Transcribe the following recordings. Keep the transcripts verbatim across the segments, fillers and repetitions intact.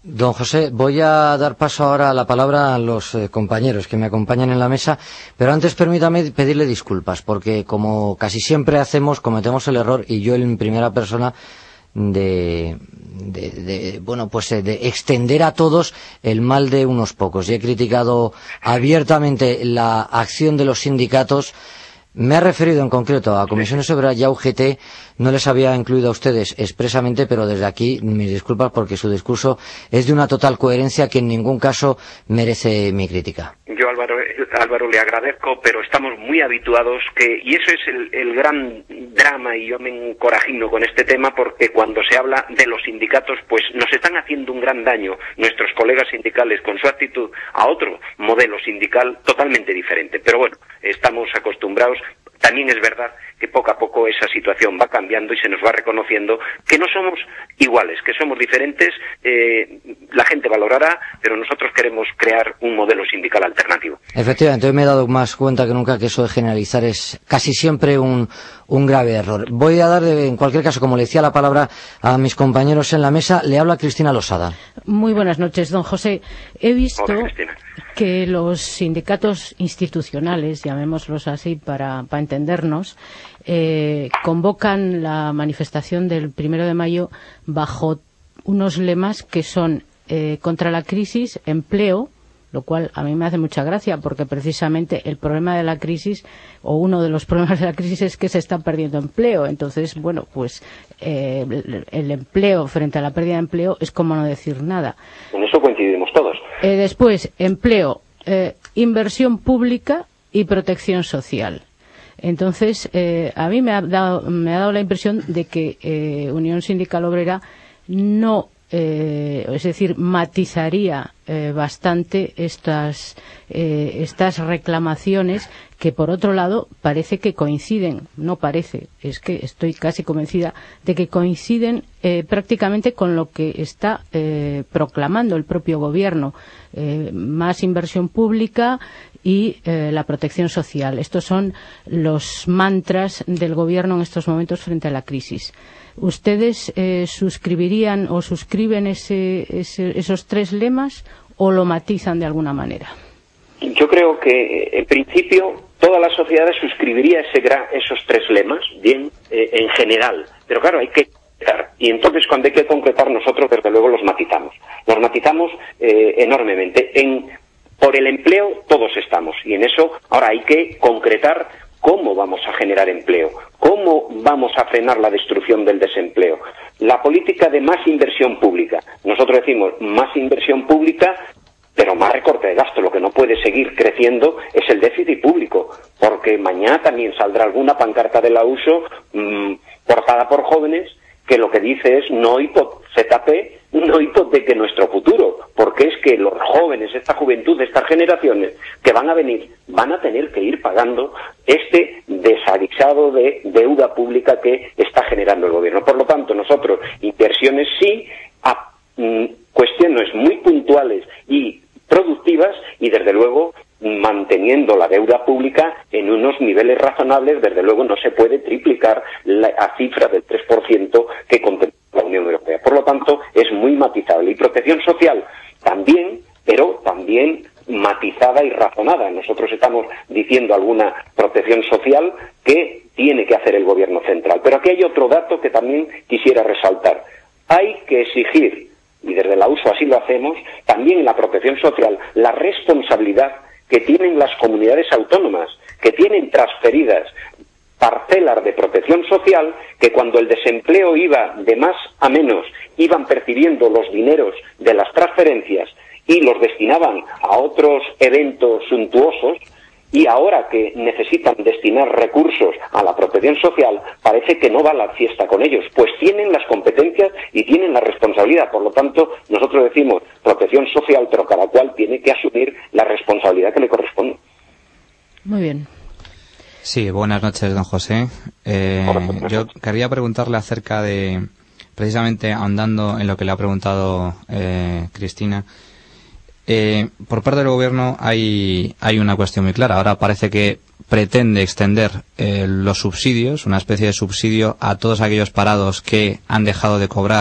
Don José, voy a dar paso ahora a la palabra a los eh, compañeros que me acompañan en la mesa, pero antes permítame pedirle disculpas, porque como casi siempre hacemos, cometemos el error, y yo en primera persona, de, de, de bueno, pues eh, de extender a todos el mal de unos pocos. Y he criticado abiertamente la acción de los sindicatos. Me he referido en concreto a Comisiones Obreras y a U G T, no les había incluido a ustedes expresamente, pero desde aquí mis disculpas porque su discurso es de una total coherencia que en ningún caso merece mi crítica. Yo, Álvaro, Álvaro, le agradezco, pero estamos muy habituados que, y eso es el, el gran drama, y yo me encorajino con este tema, porque cuando se habla de los sindicatos, pues nos están haciendo un gran daño nuestros colegas sindicales con su actitud a otro modelo sindical totalmente diferente. Pero bueno, estamos acostumbrados. También es verdad que poco a poco esa situación va cambiando y se nos va reconociendo que no somos iguales, que somos diferentes. Eh, la gente valorará, pero nosotros queremos crear un modelo sindical alternativo. Efectivamente, hoy me he dado más cuenta que nunca que eso de generalizar es casi siempre un, un grave error. Voy a dar, en cualquier caso, como le decía, la palabra a mis compañeros en la mesa. Le habla Cristina Losada. Muy buenas noches, don José. He visto Hola, Cristina. que los sindicatos institucionales, llamémoslos así para, para entendernos, eh, convocan la manifestación del primero de mayo bajo unos lemas que son eh, contra la crisis, empleo, lo cual a mí me hace mucha gracia, porque precisamente el problema de la crisis, o uno de los problemas de la crisis, es que se está perdiendo empleo. Entonces, bueno, pues eh, el, el empleo frente a la pérdida de empleo es como no decir nada. En eso coincidimos todos. Eh, después, empleo, eh, inversión pública y protección social. Entonces, eh, a mí me ha dado, me ha dado la impresión de que eh, Unión Sindical Obrera no, eh, es decir, matizaría eh, bastante estas, eh, estas reclamaciones que, por otro lado, parece que coinciden, no parece, es que estoy casi convencida de que coinciden eh, prácticamente con lo que está eh, proclamando el propio gobierno. Eh, más inversión pública y eh, la protección social. Estos son los mantras del gobierno en estos momentos frente a la crisis. ¿Ustedes eh, suscribirían o suscriben ese, ese, esos tres lemas o lo matizan de alguna manera? Yo creo que, en principio, toda la sociedad suscribiría ese gra esos tres lemas, bien, eh, en general. Pero claro, hay que concretar. Y entonces, cuando hay que concretar, nosotros, desde luego, los matizamos. Los matizamos eh, enormemente. En, por el empleo, todos estamos. Y en eso, ahora hay que concretar cómo vamos a generar empleo, cómo vamos a frenar la destrucción del desempleo. La política de más inversión pública. Nosotros decimos más inversión pública, pero más recorte de gasto. Lo que no puede seguir creciendo es el déficit público, porque mañana también saldrá alguna pancarta de la U S O mmm, portada por jóvenes que lo que dice es no hipoteque, no hipoteque nuestro futuro, porque es que los jóvenes, esta juventud, estas generaciones que van a venir, van a tener que ir pagando este desaguisado de deuda pública que está generando el gobierno. Por lo tanto, nosotros, inversiones sí, a mm, cuestiones muy puntuales y productivas, y desde luego manteniendo la deuda pública en unos niveles razonables. Desde luego no se puede triplicar la cifra del tres por ciento que contempla la Unión Europea. Por lo tanto, es muy matizable. Y protección social también, pero también matizada y razonada. Nosotros estamos diciendo alguna protección social que tiene que hacer el Gobierno central. Pero aquí hay otro dato que también quisiera resaltar. Hay que exigir, y desde la U S O así lo hacemos, también en la protección social, la responsabilidad que tienen las comunidades autónomas, que tienen transferidas parcelas de protección social, que cuando el desempleo iba de más a menos, iban percibiendo los dineros de las transferencias y los destinaban a otros eventos suntuosos, y ahora que necesitan destinar recursos a la protección social, parece que no va la fiesta con ellos. Pues tienen las competencias y tienen la responsabilidad. Por lo tanto, nosotros decimos protección social, pero cada cual tiene que asumir la responsabilidad que le corresponde. Muy bien. Sí, buenas noches, don José. Eh, yo quería preguntarle acerca de, precisamente andando en lo que le ha preguntado eh, Cristina, Eh, por parte del gobierno hay, hay una cuestión muy clara. Ahora parece que pretende extender eh, los subsidios, una especie de subsidio a todos aquellos parados que han dejado de cobrar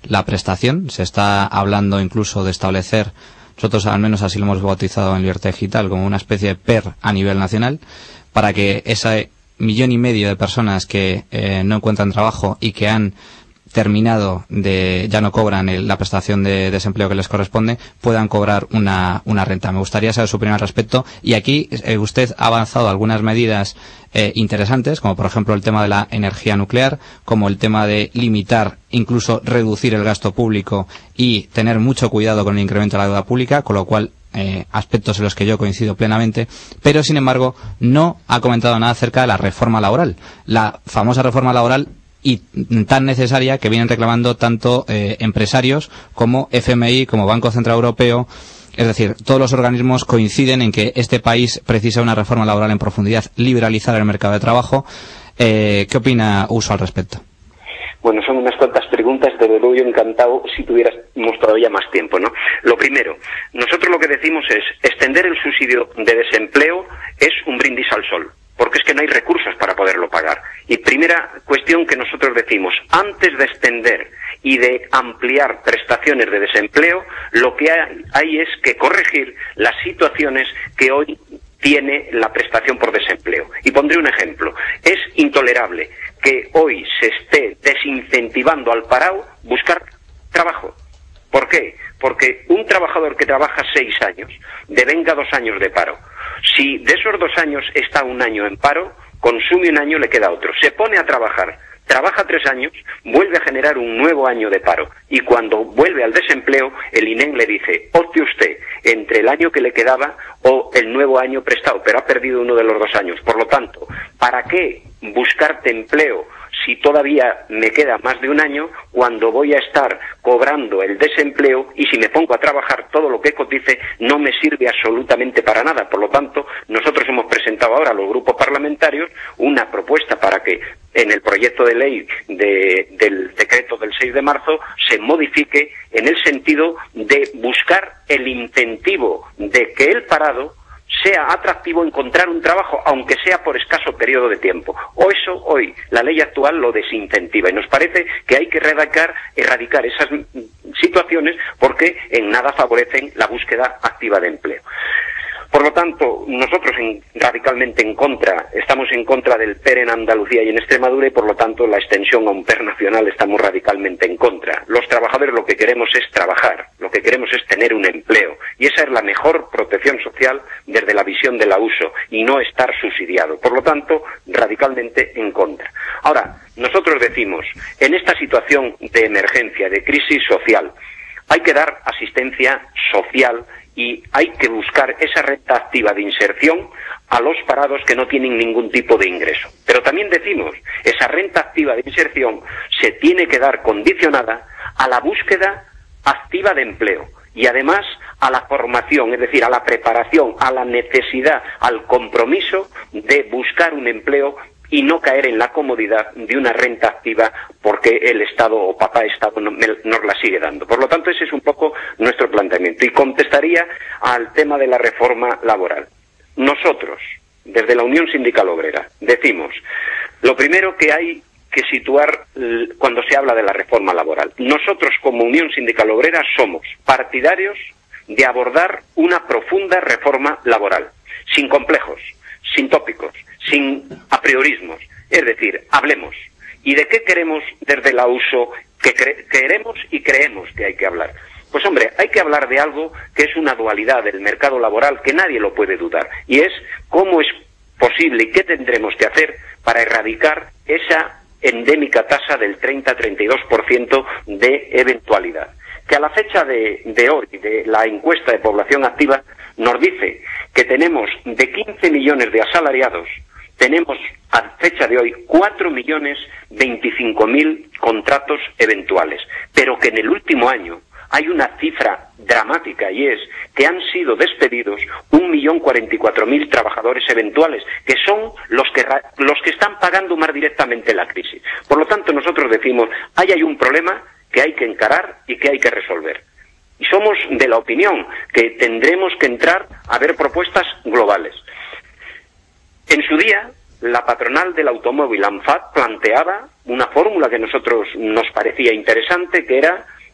la prestación. Se está hablando incluso de establecer, nosotros al menos así lo hemos bautizado en Libertad Digital, como una especie de P E R a nivel nacional, para que ese millón y medio de personas que eh, no encuentran trabajo y que han terminado de, ya no cobran el, la prestación de desempleo que les corresponde, puedan cobrar una, una renta. Me gustaría saber su opinión al respecto. Y aquí eh, usted ha avanzado algunas medidas eh, interesantes, como por ejemplo el tema de la energía nuclear, como el tema de limitar, incluso reducir el gasto público y tener mucho cuidado con el incremento de la deuda pública, con lo cual Eh, aspectos en los que yo coincido plenamente, pero sin embargo no ha comentado nada acerca de la reforma laboral, la famosa reforma laboral y tan necesaria que vienen reclamando tanto eh, empresarios como F M I, como Banco Central Europeo. Es decir, todos los organismos coinciden en que este país precisa una reforma laboral en profundidad, liberalizar el mercado de trabajo. Eh, ¿Qué opina Uso al respecto? Bueno, son unas cuantas preguntas, te lo doy encantado si tuviéramos todavía más tiempo, ¿no? Lo primero, nosotros lo que decimos es, extender el subsidio de desempleo es un brindis al sol, porque es que no hay recursos para poderlo pagar. Y primera cuestión que nosotros decimos, antes de extender y de ampliar prestaciones de desempleo, lo que hay, hay es que corregir las situaciones que hoy tiene la prestación por desempleo. Y pondré un ejemplo. Es intolerable que hoy se esté desincentivando al parado buscar trabajo. ¿Por qué? Porque un trabajador que trabaja seis años, devenga dos años de paro. Si de esos dos años está un año en paro, consume un año, le queda otro. Se pone a trabajar, trabaja tres años, vuelve a generar un nuevo año de paro. Y cuando vuelve al desempleo, el I N E M le dice, opte usted entre el año que le quedaba o el nuevo año prestado, pero ha perdido uno de los dos años. Por lo tanto, ¿para qué buscarte empleo si todavía me queda más de un año, cuando voy a estar cobrando el desempleo y si me pongo a trabajar todo lo que cotice no me sirve absolutamente para nada? Por lo tanto, nosotros hemos presentado ahora a los grupos parlamentarios una propuesta para que en el proyecto de ley de, del decreto del seis de marzo se modifique en el sentido de buscar el incentivo de que el parado sea atractivo encontrar un trabajo, aunque sea por escaso periodo de tiempo. O eso hoy la ley actual lo desincentiva y nos parece que hay que erradicar, erradicar esas situaciones porque en nada favorecen la búsqueda activa de empleo. Por lo tanto, nosotros en, radicalmente en contra, estamos en contra del P E R en Andalucía y en Extremadura y por lo tanto la extensión a un P E R nacional estamos radicalmente en contra. Los trabajadores lo que queremos es trabajar, lo que queremos es tener un empleo y esa es la mejor protección social desde la visión de la Uso y no estar subsidiado. Por lo tanto, radicalmente en contra. Ahora, nosotros decimos, en esta situación de emergencia, de crisis social, hay que dar asistencia social y hay que buscar esa renta activa de inserción a los parados que no tienen ningún tipo de ingreso. Pero también decimos, esa renta activa de inserción se tiene que dar condicionada a la búsqueda activa de empleo y además a la formación, es decir, a la preparación, a la necesidad, al compromiso de buscar un empleo y no caer en la comodidad de una renta activa porque el Estado o papá Estado no, me, nos la sigue dando. Por lo tanto, ese es un poco nuestro planteamiento. Y contestaría al tema de la reforma laboral. Nosotros, desde la Unión Sindical Obrera, decimos, lo primero que hay que situar cuando se habla de la reforma laboral. Nosotros, como Unión Sindical Obrera, somos partidarios de abordar una profunda reforma laboral, sin complejos, sin tópicos, sin apriorismos, es decir, hablemos. ¿Y de qué queremos desde la Uso que cre- queremos y creemos que hay que hablar? Pues hombre, hay que hablar de algo que es una dualidad del mercado laboral que nadie lo puede dudar, y es cómo es posible y qué tendremos que hacer para erradicar esa endémica tasa del treinta a treinta y dos por ciento de eventualidad, que a la fecha de, de hoy, de la encuesta de población activa, nos dice que tenemos de quince millones de asalariados, tenemos a fecha de hoy cuatro millones veinticinco mil contratos eventuales, pero que en el último año hay una cifra dramática y es que han sido despedidos un millón cuarenta y cuatro mil trabajadores eventuales, que son los que, los que están pagando más directamente la crisis. Por lo tanto, nosotros decimos, ahí hay un problema que hay que encarar y que hay que resolver. Y somos de la opinión que tendremos que entrar a ver propuestas globales. En su día, la patronal del automóvil, ANFAD, planteaba una fórmula que a nosotros nos parecía interesante, que era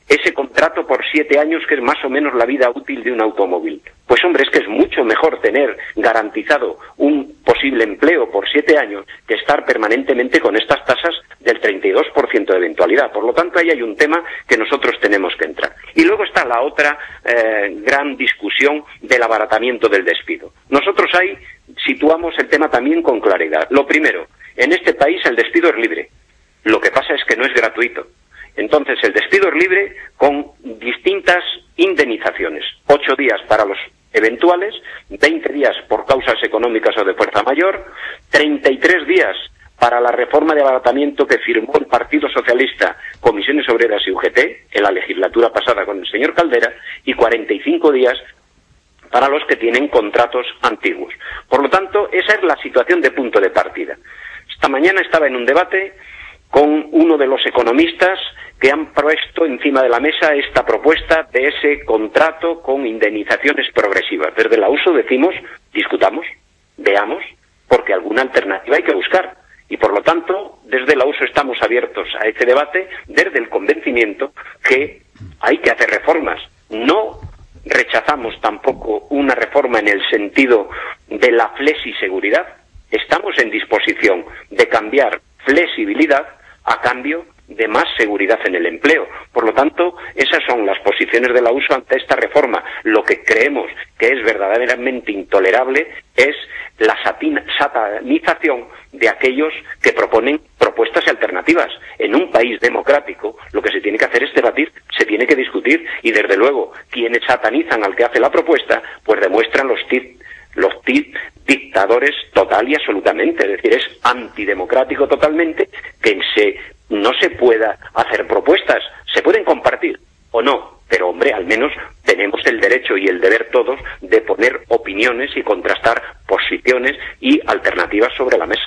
ese contrato por siete años, que es más o menos la vida útil de un automóvil. Pues hombre, es que es mucho mejor tener garantizado un posible empleo por siete años que estar permanentemente con estas tasas del treinta y dos por ciento de eventualidad. Por lo tanto, ahí hay un tema que nosotros tenemos que entrar. Y luego está la otra eh, gran discusión del abaratamiento del despido. Nosotros ahí situamos el tema también con claridad. Lo primero, en este país el despido es libre. Lo que pasa es que no es gratuito. Entonces, el despido es libre con distintas indemnizaciones. Ocho días para los eventuales, veinte días por causas económicas o de fuerza mayor, treinta y tres días para la reforma de abaratamiento que firmó el Partido Socialista, Comisiones Obreras y U G T en la legislatura pasada con el señor Caldera, y cuarenta y cinco días para los que tienen contratos antiguos. Por lo tanto, esa es la situación de punto de partida. Esta mañana estaba en un debate con uno de los economistas que han puesto encima de la mesa esta propuesta de ese contrato con indemnizaciones progresivas. Desde la U S O decimos, discutamos, veamos, porque alguna alternativa hay que buscar. Y por lo tanto, desde la U S O estamos abiertos a ese debate, desde el convencimiento que hay que hacer reformas. No rechazamos tampoco una reforma en el sentido de la flexiseguridad. Estamos en disposición de cambiar flexibilidad a cambio de más seguridad en el empleo. Por lo tanto, esas son las posiciones de la U S O ante esta reforma. Lo que creemos que es verdaderamente intolerable es la satanización de aquellos que proponen propuestas y alternativas. En un país democrático, lo que se tiene que hacer es debatir, se tiene que discutir, y desde luego, quienes satanizan al que hace la propuesta, pues demuestran los tips los tip dictadores total y absolutamente, es decir, es antidemocrático totalmente que se, no se pueda hacer propuestas, se pueden compartir o no, pero hombre, al menos tenemos el derecho y el deber todos de poner opiniones y contrastar posiciones y alternativas sobre la mesa.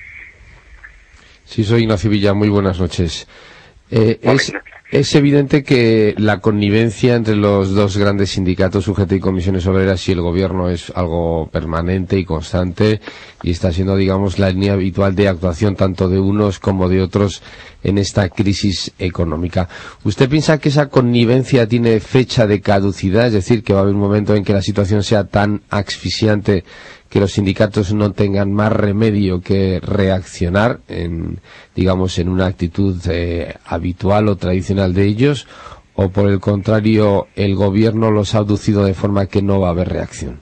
Sí, soy Ignacio Villa, muy buenas noches. Eh, es, es evidente que la connivencia entre los dos grandes sindicatos, U G T y Comisiones Obreras, y el Gobierno es algo permanente y constante, y está siendo, digamos, la línea habitual de actuación tanto de unos como de otros en esta crisis económica. ¿Usted piensa que esa connivencia tiene fecha de caducidad? Es decir, que va a haber un momento en que la situación sea tan asfixiante que los sindicatos no tengan más remedio que reaccionar en, digamos, en una actitud eh, habitual o tradicional de ellos, o por el contrario, el Gobierno los ha abducido de forma que no va a haber reacción?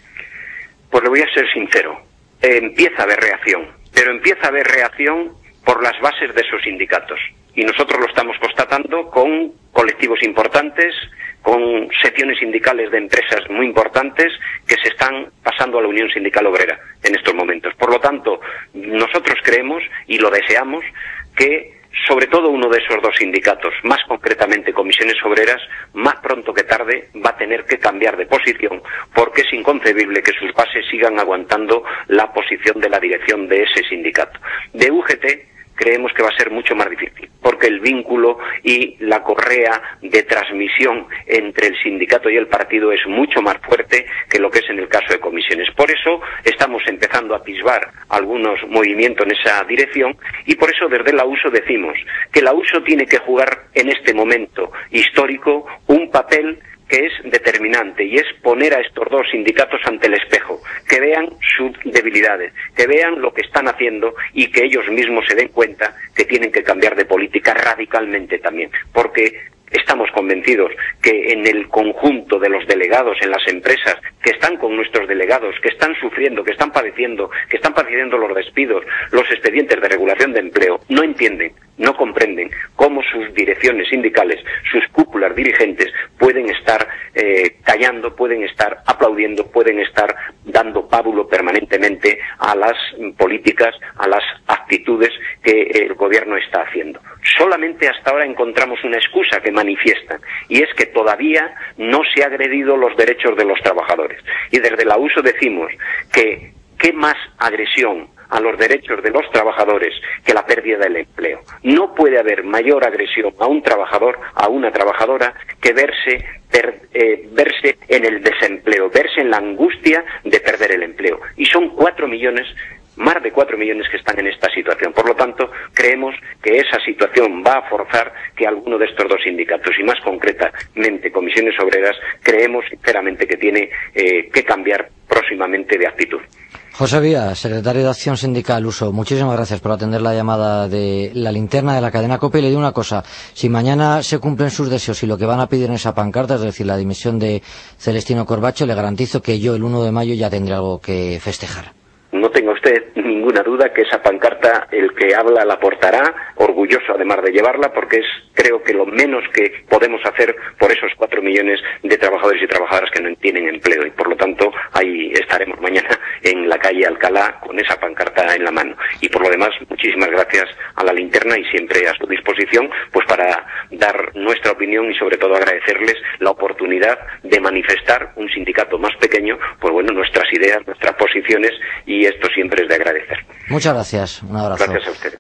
Pues le voy a ser sincero, eh, empieza a haber reacción, pero empieza a haber reacción por las bases de esos sindicatos, y nosotros lo estamos constatando con colectivos importantes, con secciones sindicales de empresas muy importantes que se están pasando a la Unión Sindical Obrera en estos momentos. Por lo tanto, nosotros creemos y lo deseamos que sobre todo uno de esos dos sindicatos, más concretamente Comisiones Obreras, más pronto que tarde va a tener que cambiar de posición, porque es inconcebible que sus bases sigan aguantando la posición de la dirección de ese sindicato. De U G T creemos que va a ser mucho más difícil, porque el vínculo y la correa de transmisión entre el sindicato y el partido es mucho más fuerte que lo que es en el caso de Comisiones. Por eso estamos empezando a atisbar algunos movimientos en esa dirección, y por eso desde la U S O decimos que la U S O tiene que jugar en este momento histórico un papel que es determinante, y es poner a estos dos sindicatos ante el espejo, que vean sus debilidades, que vean lo que están haciendo y que ellos mismos se den cuenta que tienen que cambiar de política radicalmente también, porque estamos convencidos que en el conjunto de los delegados en las empresas que están con nuestros delegados, que están sufriendo, que están padeciendo, que están padeciendo los despidos, los expedientes de regulación de empleo, no entienden, no comprenden cómo sus direcciones sindicales, sus cúpulas dirigentes pueden estar eh, callando, pueden estar aplaudiendo, pueden estar dando pábulo permanentemente a las políticas, a las actitudes que el gobierno está haciendo. Solamente hasta ahora encontramos una excusa que manifiestan, y es que todavía no se ha agredido los derechos de los trabajadores. Y desde la U S O decimos que qué más agresión a los derechos de los trabajadores que la pérdida del empleo. No puede haber mayor agresión a un trabajador, a una trabajadora, que verse, per, eh, verse en el desempleo, verse en la angustia de perder el empleo. Y son cuatro millones más de cuatro millones que están en esta situación. Por lo tanto, creemos que esa situación va a forzar que alguno de estos dos sindicatos, y más concretamente Comisiones Obreras, creemos sinceramente que tiene eh, que cambiar próximamente de actitud. José Vía, secretario de Acción Sindical Uso, muchísimas gracias por atender la llamada de la linterna de la cadena COPE. Y le digo una cosa, si mañana se cumplen sus deseos y lo que van a pedir en esa pancarta, es decir, la dimisión de Celestino Corbacho, le garantizo que yo el uno de mayo ya tendré algo que festejar. No tenga usted ninguna duda que esa pancarta, el que habla la portará, orgulloso además de llevarla, porque es, creo que lo menos que podemos hacer por esos cuatro millones de trabajadores y trabajadoras que no tienen empleo, y por lo tanto ahí estaremos mañana en la calle Alcalá con esa pancarta en la mano. Y por lo demás, muchísimas gracias a la linterna y siempre a su disposición, pues para dar nuestra opinión y sobre todo agradecerles la oportunidad de manifestar un sindicato más pequeño, pues bueno, nuestras ideas, nuestras posiciones, y esto siempre es de agradecer. Muchas gracias, un abrazo. Gracias a ustedes.